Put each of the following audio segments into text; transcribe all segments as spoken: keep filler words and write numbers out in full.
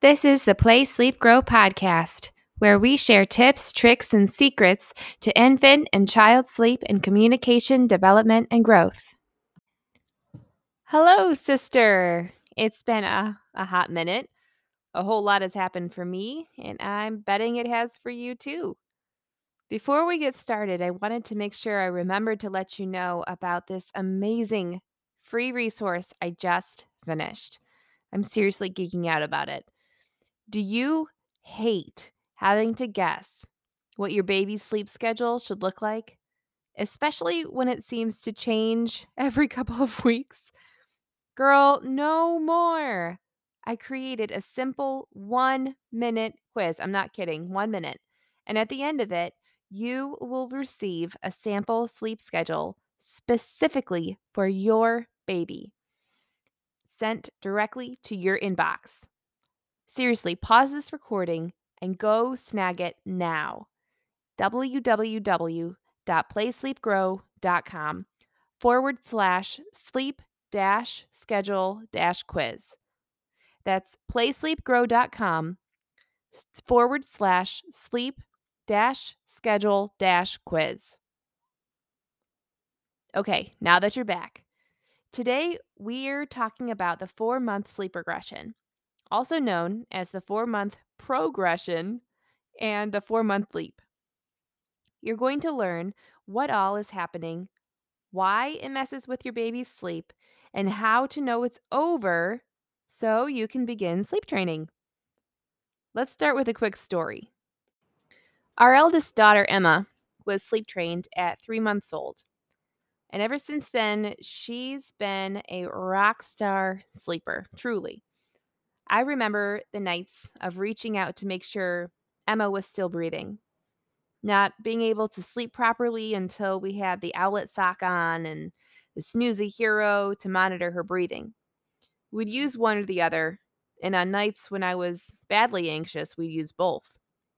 This is the Play, Sleep, Grow podcast, where we share tips, tricks, and secrets to infant and child sleep and communication development and growth. Hello, sister. It's been a, a hot minute. A whole lot has happened for me, and I'm betting it has for you too. Before we get started, I wanted to make sure I remembered to let you know about this amazing free resource I just finished. I'm seriously geeking out about it. Do you hate having to guess what your baby's sleep schedule should look like, especially when it seems to change every couple of weeks? Girl, no more. I created a simple one minute quiz. I'm not kidding, one minute. And at the end of it, you will receive a sample sleep schedule specifically for your baby, sent directly to your inbox. Seriously, pause this recording and go snag it now. www.playsleepgrow.com forward slash sleep dash schedule dash quiz. That's playsleepgrow.com forward slash sleep dash schedule dash quiz. Okay, now that you're back. Today, we're talking about the four-month sleep regression, also known as the four-month progression and the four-month leap. You're going to learn what all is happening, why it messes with your baby's sleep, and how to know it's over so you can begin sleep training. Let's start with a quick story. Our eldest daughter, Emma, was sleep trained at three months old. And ever since then, she's been a rock star sleeper, truly. I remember the nights of reaching out to make sure Emma was still breathing, not being able to sleep properly until we had the owlet sock on and the snoozy hero to monitor her breathing. We'd use one or the other, and on nights when I was badly anxious, we'd use both.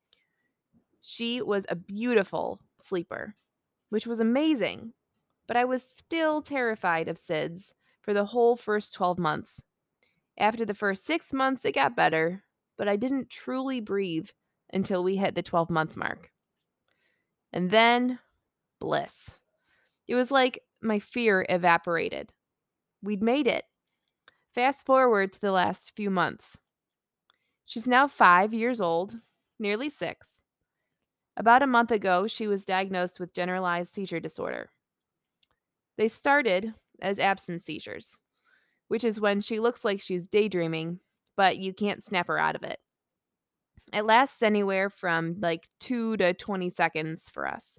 She was a beautiful sleeper, which was amazing, but I was still terrified of S I D S for the whole first twelve months. After the first six months, it got better, but I didn't truly breathe until we hit the twelve-month mark. And then, bliss. It was like my fear evaporated. We'd made it. Fast forward to the last few months. She's now five years old, nearly six. About a month ago, she was diagnosed with generalized seizure disorder. They started as absence seizures, which is when she looks like she's daydreaming, but you can't snap her out of it. It lasts anywhere from like two to twenty seconds for us.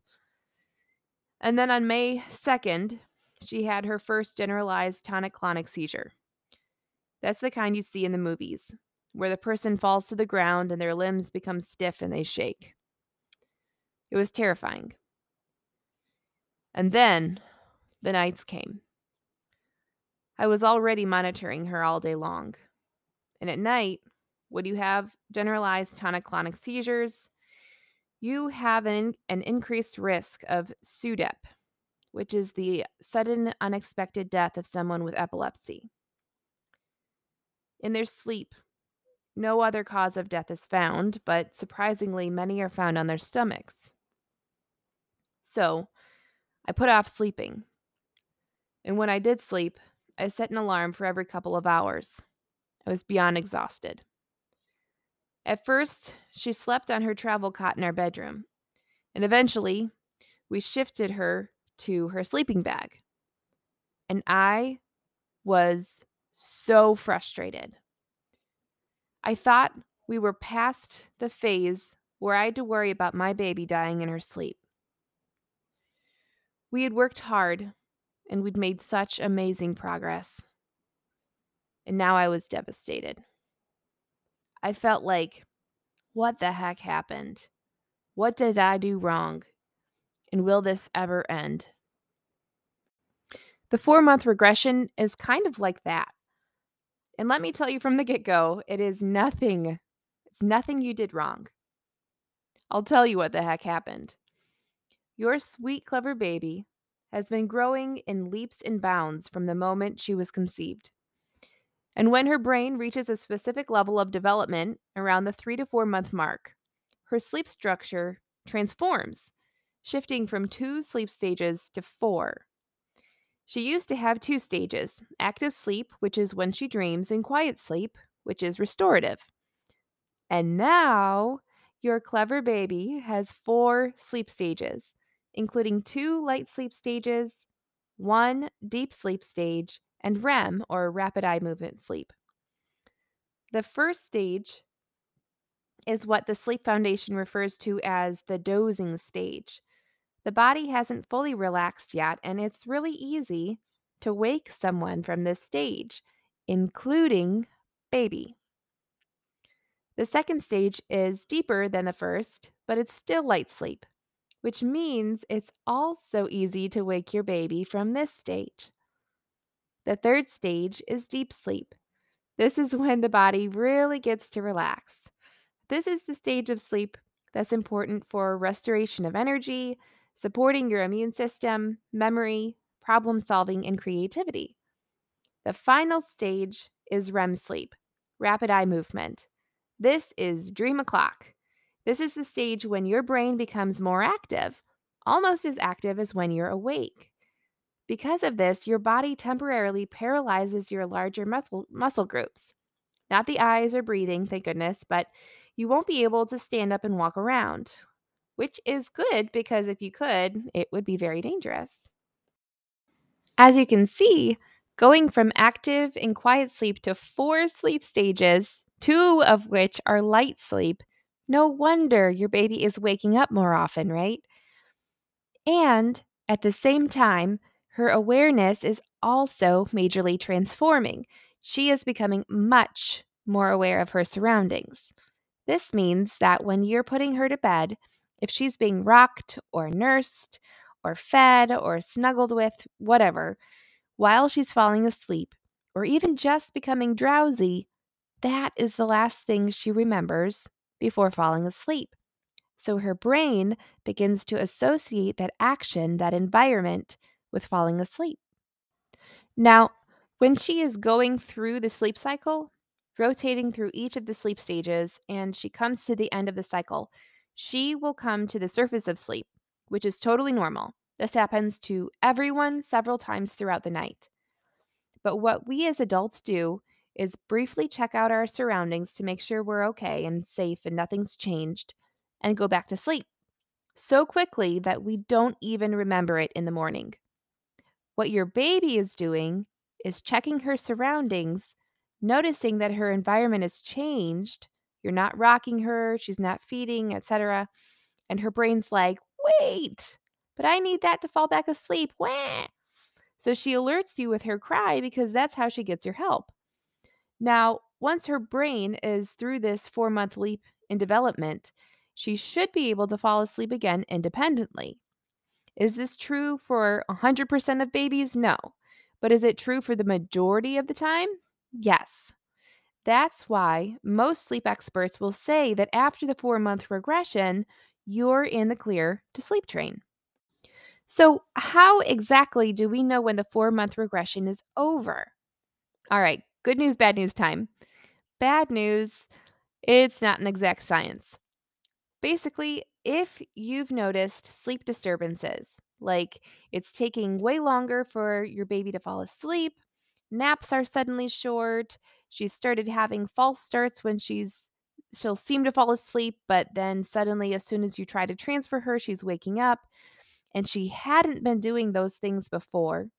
And then on May second, she had her first generalized tonic-clonic seizure. That's the kind you see in the movies, where the person falls to the ground and their limbs become stiff and they shake. It was terrifying. And then the nights came. I was already monitoring her all day long. And at night, when you have generalized tonic-clonic seizures, you have an, an increased risk of S U D E P, which is the sudden unexpected death of someone with epilepsy. In their sleep, no other cause of death is found, but surprisingly, many are found on their stomachs. So, I put off sleeping. And when I did sleep, I set an alarm for every couple of hours. I was beyond exhausted. At first, she slept on her travel cot in our bedroom, and eventually, we shifted her to her sleeping bag. And I was so frustrated. I thought we were past the phase where I had to worry about my baby dying in her sleep. We had worked hard, and we'd made such amazing progress. And now I was devastated. I felt like, what the heck happened? What did I do wrong? And will this ever end? The four-month regression is kind of like that. And let me tell you from the get-go, it is nothing. It's nothing you did wrong. I'll tell you what the heck happened. Your sweet, clever baby has been growing in leaps and bounds from the moment she was conceived. And when her brain reaches a specific level of development around the three to four month mark, her sleep structure transforms, shifting from two sleep stages to four. She used to have two stages: active sleep, which is when she dreams, and quiet sleep, which is restorative. And now, your clever baby has four sleep stages, including two light sleep stages, one deep sleep stage, and R E M, or rapid eye movement sleep. The first stage is what the Sleep Foundation refers to as the dozing stage. The body hasn't fully relaxed yet, and it's really easy to wake someone from this stage, including baby. The second stage is deeper than the first, but it's still light sleep, which means it's also easy to wake your baby from this stage. The third stage is deep sleep. This is when the body really gets to relax. This is the stage of sleep that's important for restoration of energy, supporting your immune system, memory, problem solving, and creativity. The final stage is R E M sleep, rapid eye movement. This is dream o'clock. This is the stage when your brain becomes more active, almost as active as when you're awake. Because of this, your body temporarily paralyzes your larger muscle, muscle groups. Not the eyes or breathing, thank goodness, but you won't be able to stand up and walk around, which is good because if you could, it would be very dangerous. As you can see, going from active and quiet sleep to four sleep stages, two of which are light sleep, no wonder your baby is waking up more often, right? And at the same time, her awareness is also majorly transforming. She is becoming much more aware of her surroundings. This means that when you're putting her to bed, if she's being rocked or nursed or fed or snuggled with, whatever, while she's falling asleep, or even just becoming drowsy, that is the last thing she remembers before falling asleep. So her brain begins to associate that action, that environment, with falling asleep. Now, when she is going through the sleep cycle, rotating through each of the sleep stages, and she comes to the end of the cycle, she will come to the surface of sleep, which is totally normal. This happens to everyone several times throughout the night. But what we as adults do is briefly check out our surroundings to make sure we're okay and safe and nothing's changed, and go back to sleep so quickly that we don't even remember it in the morning. What your baby is doing is checking her surroundings, noticing that her environment has changed. You're not rocking her, she's not feeding, et cetera. And her brain's like, wait, but I need that to fall back asleep. Wah! So she alerts you with her cry because that's how she gets your help. Now, once her brain is through this four month leap in development, she should be able to fall asleep again independently. Is this true for one hundred percent of babies? No. But is it true for the majority of the time? Yes. That's why most sleep experts will say that after the four month regression, you're in the clear to sleep train. So, how exactly do we know when the four month regression is over? All right, good news, bad news time. Bad news, it's not an exact science. Basically, if you've noticed sleep disturbances, like it's taking way longer for your baby to fall asleep, naps are suddenly short, she's started having false starts when she's she'll seem to fall asleep, but then suddenly as soon as you try to transfer her, she's waking up, and she hadn't been doing those things before.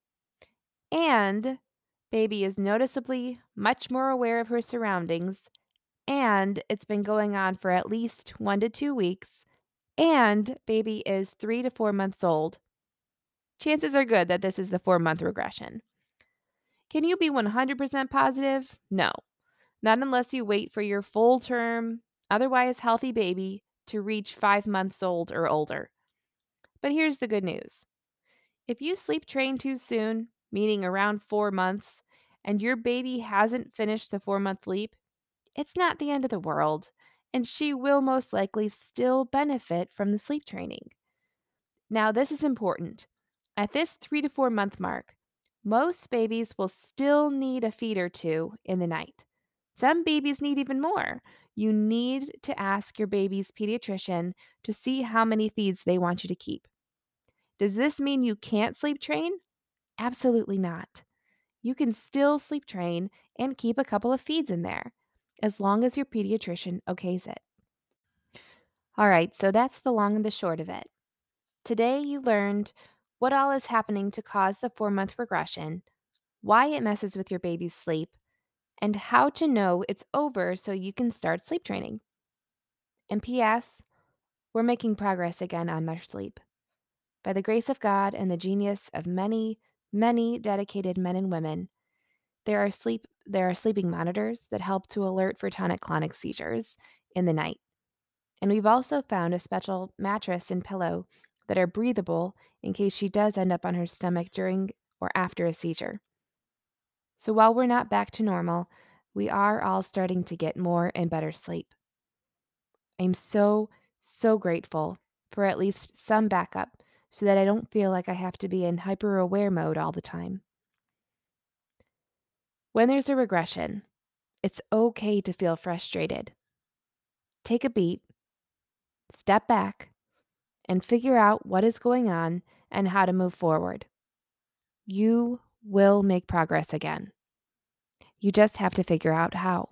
And baby is noticeably much more aware of her surroundings, and it's been going on for at least one to two weeks, and baby is three to four months old. Chances are good that this is the four month regression. Can you be one hundred percent positive? No, not unless you wait for your full term, otherwise healthy baby to reach five months old or older. But here's the good news. If you sleep train too soon, meaning around four months, and your baby hasn't finished the four month leap, it's not the end of the world, and she will most likely still benefit from the sleep training. Now, this is important. At this three to four month mark, Most babies will still need a feed or two in the night. Some babies need even more. You need to ask your baby's pediatrician to see how many feeds they want you to keep. Does this mean you can't sleep train? Absolutely not. You can still sleep train and keep a couple of feeds in there, as long as your pediatrician okays it. All right, so that's the long and the short of it. Today you learned what all is happening to cause the four month regression, why it messes with your baby's sleep, and how to know it's over so you can start sleep training. And P S, we're making progress again on our sleep. By the grace of God and the genius of many, many dedicated men and women, there are sleep there are sleeping monitors that help to alert for tonic-clonic seizures in the night. And we've also found a special mattress and pillow that are breathable in case she does end up on her stomach during or after a seizure. So while we're not back to normal, we are all starting to get more and better sleep. I'm so, so grateful for at least some backup so that I don't feel like I have to be in hyper aware mode all the time. When there's a regression, it's okay to feel frustrated. Take a beat, step back, and figure out what is going on and how to move forward. You will make progress again. You just have to figure out how.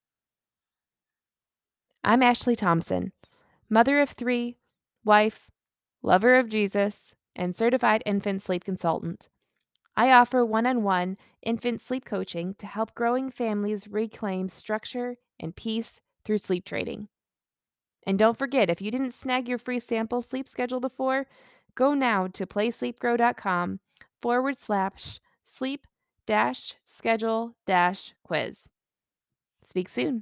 I'm Ashley Thompson, mother of three, wife, lover of Jesus, and certified infant sleep consultant. I offer one-on-one infant sleep coaching to help growing families reclaim structure and peace through sleep training. And don't forget, if you didn't snag your free sample sleep schedule before, go now to playsleepgrow.com forward slash sleep dash schedule dash quiz. Speak soon.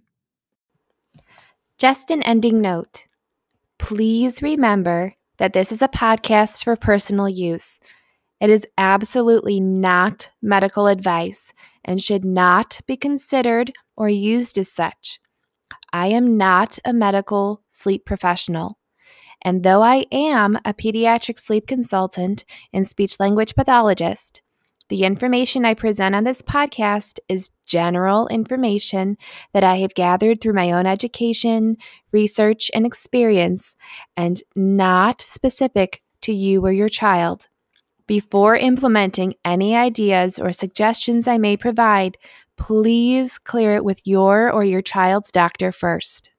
Just an ending note. Please remember that this is a podcast for personal use. It is absolutely not medical advice and should not be considered or used as such. I am not a medical sleep professional, and though I am a pediatric sleep consultant and speech-language pathologist, the information I present on this podcast is general information that I have gathered through my own education, research, and experience, and not specific to you or your child. Before implementing any ideas or suggestions I may provide, please clear it with your or your child's doctor first.